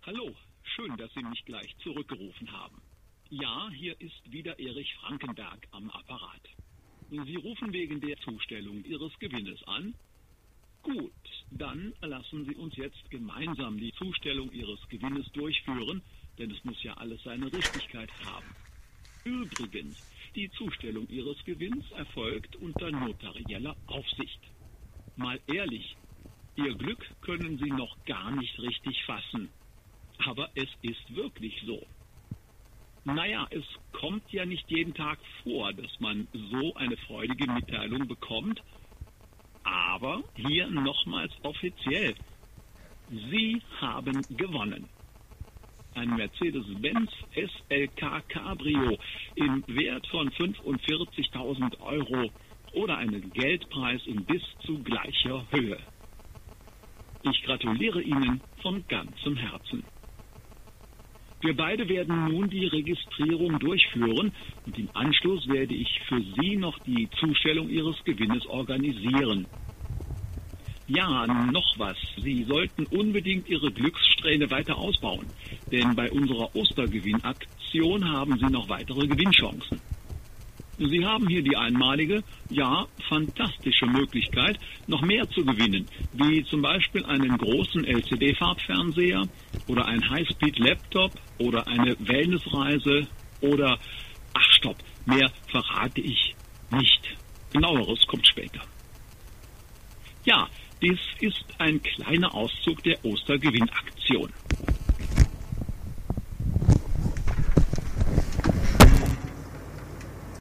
Hallo, schön, dass Sie mich gleich zurückgerufen haben. Ja, hier ist wieder Erich Frankenberg am Apparat. Sie rufen wegen der Zustellung Ihres Gewinnes an? Gut, dann lassen Sie uns jetzt gemeinsam die Zustellung Ihres Gewinnes durchführen, denn es muss ja alles seine Richtigkeit haben. Übrigens, die Zustellung Ihres Gewinns erfolgt unter notarieller Aufsicht. Mal ehrlich, Ihr Glück können Sie noch gar nicht richtig fassen. Aber es ist wirklich so. Naja, es kommt ja nicht jeden Tag vor, dass man so eine freudige Mitteilung bekommt. Aber hier nochmals offiziell. Sie haben gewonnen. Ein Mercedes-Benz SLK Cabrio im Wert von 45.000 € oder einen Geldpreis in bis zu gleicher Höhe. Ich gratuliere Ihnen von ganzem Herzen. Wir beide werden nun die Registrierung durchführen und im Anschluss werde ich für Sie noch die Zustellung Ihres Gewinnes organisieren. Ja, noch was. Sie sollten unbedingt Ihre Glückssträhne weiter ausbauen, denn bei unserer Ostergewinnaktion haben Sie noch weitere Gewinnchancen. Sie haben hier die einmalige, ja, fantastische Möglichkeit, noch mehr zu gewinnen, wie zum Beispiel einen großen LCD-Farbfernseher oder ein Highspeed-Laptop oder eine Wellnessreise oder, ach stopp, mehr verrate ich nicht. Genaueres kommt später. Ja, dies ist ein kleiner Auszug der Ostergewinnaktion.